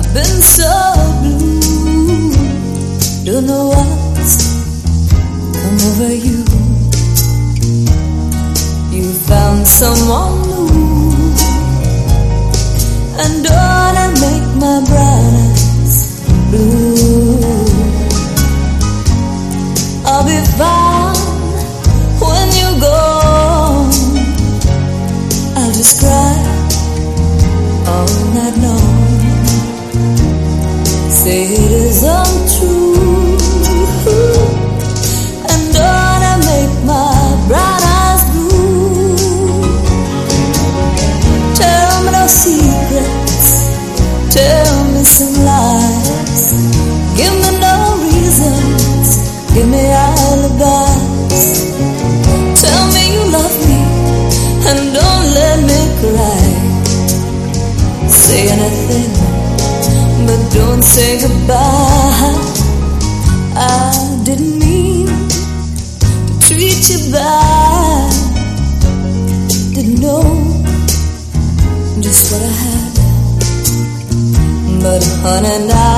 been so blue. Don't know what's come over you. You found someone new, and don't I make my brown eyes blue. I'll be fine when you're gone. I'll just cry all night long. Say it isn't true, and don't I make my brown eyes blue. Tell me no secrets, tell me some lies. Give me no reasons, give me alibis. Tell me you love me and don't let me cry. Say anything, but don't say goodbye. I didn't mean to treat you bad. Didn't know just what I had. But honey, now